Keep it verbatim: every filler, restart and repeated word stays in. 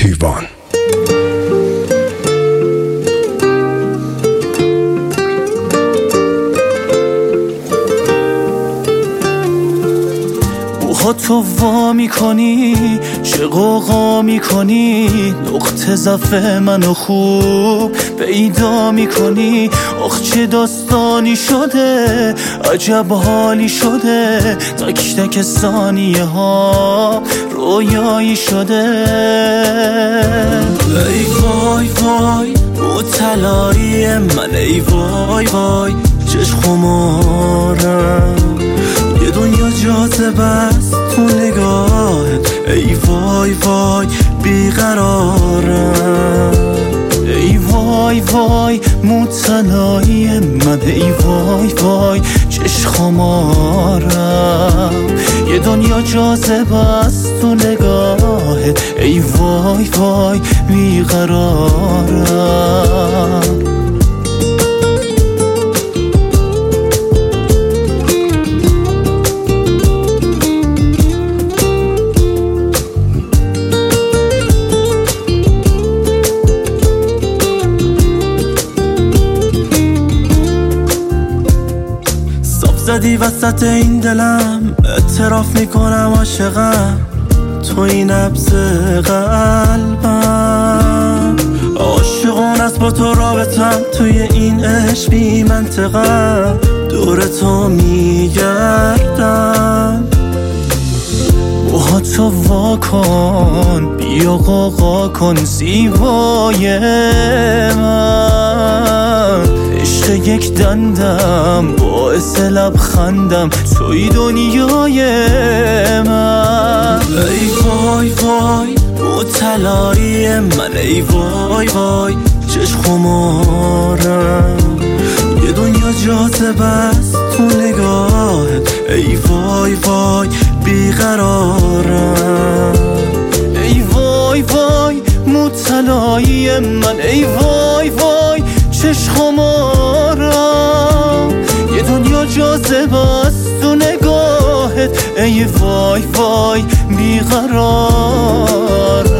کیوان. تو وا میکنی چه قوقا میکنی، نقطه ضعف منو خوب پیدا میکنی. آخ چه داستانی شده، عجب حالی شده، تک تک ثانیه ها رویایی شده. ای وای وای مطلعی من، ای وای وای چشم خمارم، یه دنیا جاذبه است تو نگاهت. ای وای وای بیقرارم، ای وای وای مطلعی من، ای وای وای چشم خمارم، یه دنیا جاذبه است تو نگاهت. ای وای وای بیقرارم. زدی وسط این دلم، اعتراف میکنم عاشقم، تو این نبض قلبم. عاشقون است با تو رابطم، توی این عشق بی منطقم، دور تو میگردم. موهاتو وا کن بیا قاقا کن زیبای من، عشق یک دندم باعث لبخندم، توی دنیای من. ای وای وای مطلعی من، ای وای وای چشم خمارم، یه دنیا جاذبه است تو نگاهت. ای وای وای بیقرارم، ای وای وای مطلعی من، ای وای وای چشم خمارم، یه دنیا جاذبه است تو نگاهت. ای وای وای بیقرار.